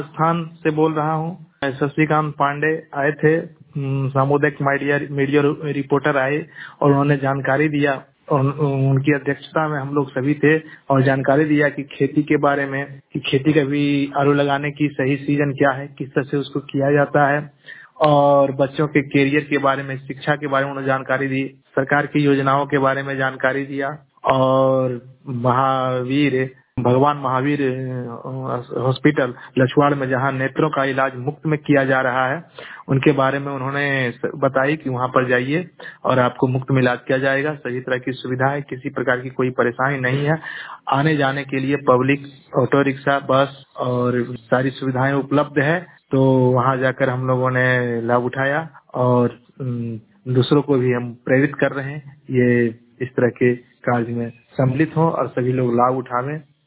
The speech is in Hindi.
राजस्थान से बोल रहा हूँ। शशिकांत पांडे आए थे, सामुदायिक मीडिया रिपोर्टर आए और उन्होंने जानकारी दिया और उनकी अध्यक्षता में हम लोग सभी थे और जानकारी दिया कि खेती के बारे में, कि खेती का भी आलू लगाने की सही सीजन क्या है, किस तरह से उसको किया जाता है, और बच्चों के करियर के बारे में, शिक्षा के बारे में उन्होंने जानकारी दी, सरकार की योजनाओं के बारे में जानकारी दिया और भगवान महावीर हॉस्पिटल लछवाड़ में जहां नेत्रों का इलाज मुफ्त में किया जा रहा है, उनके बारे में उन्होंने बताई कि वहां पर जाइए और आपको मुफ्त में इलाज किया जाएगा। सभी तरह की सुविधा है, किसी प्रकार की कोई परेशानी नहीं है। आने जाने के लिए पब्लिक ऑटो रिक्शा, बस और सारी सुविधाएं उपलब्ध है। तो वहां जाकर हम लोगों ने लाभ उठाया और दूसरों को भी हम प्रेरित कर रहे हैं ये इस तरह के कार्य में सम्मिलित हों और सभी लोग लाभ उठावें।